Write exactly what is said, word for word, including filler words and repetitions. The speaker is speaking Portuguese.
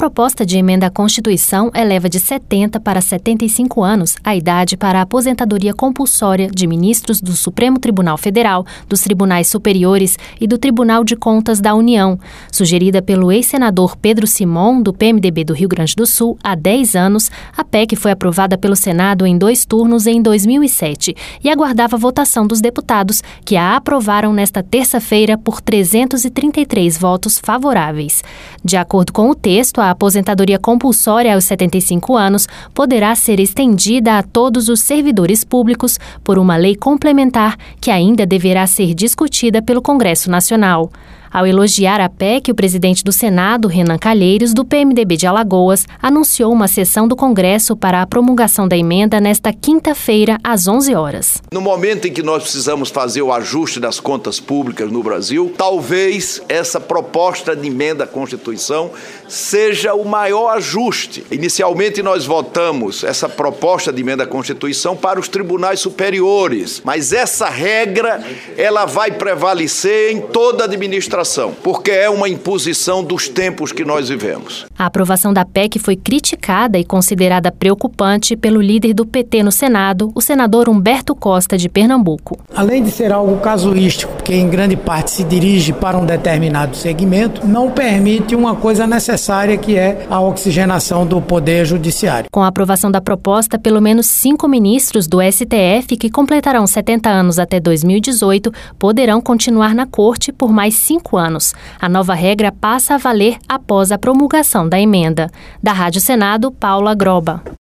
proposta de emenda à Constituição eleva de setenta para setenta e cinco anos a idade para a aposentadoria compulsória de ministros do Supremo Tribunal Federal, dos Tribunais Superiores e do Tribunal de Contas da União. Sugerida pelo ex-senador Pedro Simon, do P M D B do Rio Grande do Sul, há dez anos, a P E C foi aprovada pelo Senado em dois turnos em dois mil e sete e aguardava a votação dos deputados, que a aprovaram nesta terça-feira por trezentos e trinta e três votos favoráveis. De acordo com o texto, a aposentadoria compulsória aos setenta e cinco anos poderá ser estendida a todos os servidores públicos por uma lei complementar que ainda deverá ser discutida pelo Congresso Nacional. Ao elogiar a P E C, o presidente do Senado, Renan Calheiros, do P M D B de Alagoas, anunciou uma sessão do Congresso para a promulgação da emenda nesta quinta-feira, às onze horas. No momento em que nós precisamos fazer o ajuste das contas públicas no Brasil, talvez essa proposta de emenda à Constituição seja o maior ajuste. Inicialmente nós votamos essa proposta de emenda à Constituição para os tribunais superiores, mas essa regra ela vai prevalecer em toda a administração, porque é uma imposição dos tempos que nós vivemos. A aprovação da P E C foi criticada e considerada preocupante pelo líder do P T no Senado, o senador Humberto Costa, de Pernambuco. Além de ser algo casuístico, que em grande parte se dirige para um determinado segmento, não permite uma coisa necessária, que é a oxigenação do Poder Judiciário. Com a aprovação da proposta, pelo menos cinco ministros do S T F, que completarão setenta anos até dois mil e dezoito, poderão continuar na Corte por mais cinco anos. A nova regra passa a valer após a promulgação da emenda. Da Rádio Senado, Paula Groba.